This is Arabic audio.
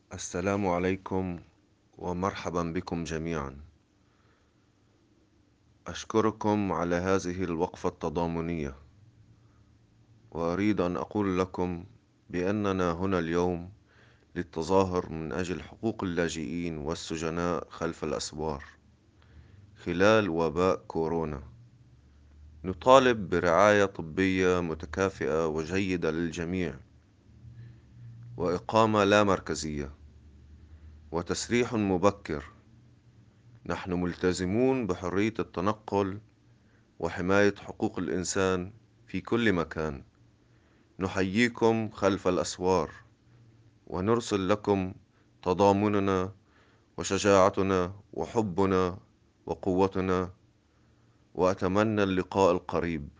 السلام عليكم ومرحبا بكم جميعا. أشكركم على هذه الوقفة التضامنية، وأريد أن أقول لكم بأننا هنا اليوم للتظاهر من أجل حقوق اللاجئين والسجناء خلف الأسوار خلال وباء كورونا. نطالب برعاية طبية متكافئة وجيدة للجميع، وإقامة لا مركزية، وتسريح مبكر. نحن ملتزمون بحرية التنقل وحماية حقوق الإنسان في كل مكان. نحييكم خلف الأسوار، ونرسل لكم تضامننا وشجاعتنا وحبنا وقوتنا، وأتمنى اللقاء القريب.